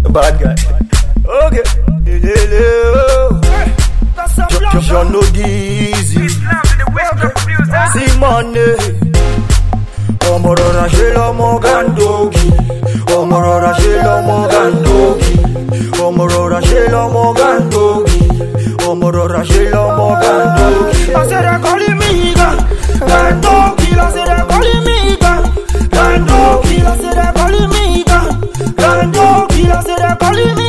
Bad guy. Okay. John no easy. See money. Omorora shelo mogandogi. Omorora shelo mogandogi. Omorora shelo mogandogi. Omorora shelo mogandogi. I said I call him Gandogi. I said I call him Gandogi. I said I call him Gandogi. I said I call him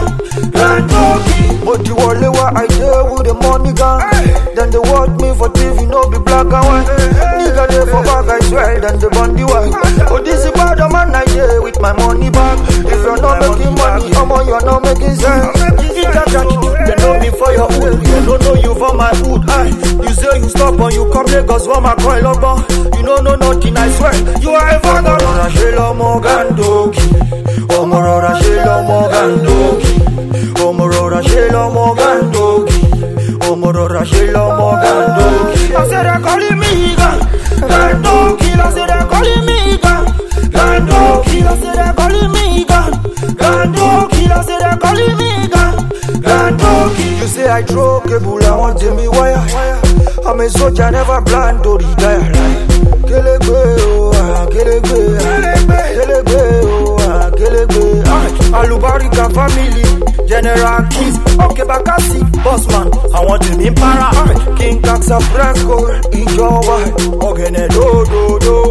Gandogi. But the only what I do with the money gun. Then they watch me for TV, no be black and white. Nigga there for back, I swear, then the bundy white. Oh, this is bad man I do with my money back. If you're not making money, come on, you're not making sense. They know me for your hood, they don't know you for my hood. You say you stop and you come Lagos for my coin lover. You don't know nothing, I swear. You are a father. Omorora shelo mogandogi. Omorora shelo mogandogi. Omorora shelo mogandogi. Omorora shelo mogandogi. I said I call him Gandogi. I said I call him Gandogi. I said I call him Gandogi. I said I call him Gandogi. You say I throw cable, I want to me wire. I'm a soldier, never plan to retire. Kelegbe, oh, kelegbe, kelegbe, oh, kelegbe. Alubarika family, General Keys, okay, Bakasi, Bossman. I want to be para. King Kaxa Fresco, Ijowa, Ogene do do do.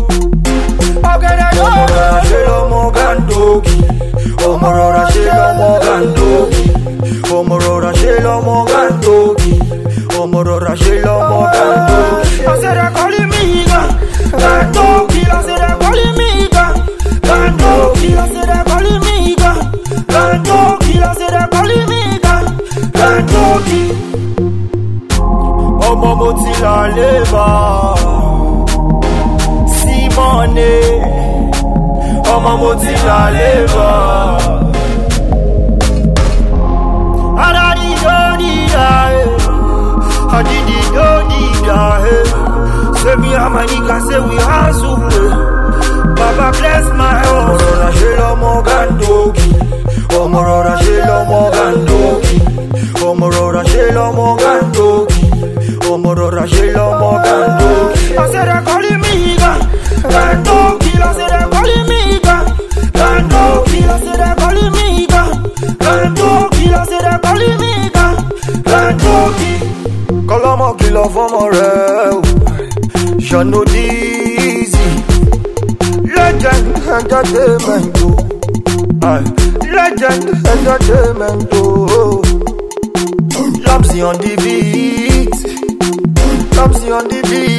Ogene do. Omorora shelo mogandogi. Omorora shelo mogandogi. Omorora shelo mogandogi. Omorora shelo mogandogi. I said I call him Gandogi. I said I call him Gandogi. I said I call him Gandogi. I said I call him Gandogi. Omo mo ti la leva. See money. Omo mo ti la leva. Say me and my nigga say we hustle. Baba bless my house. Omorora shelo mogandogi. Omorora shelo mogandogi. Omorora shelo mogandogi. Omorora shelo mogandogi. I said I call him Gandogi. I said I call him Gandogi. I said I call him Gandogi. I said I call him Gandogi. Kolomo kilo for more. John no easy. Legend entertainment. Legend entertainment. Lapsy on the beat. Lapsy on the beat.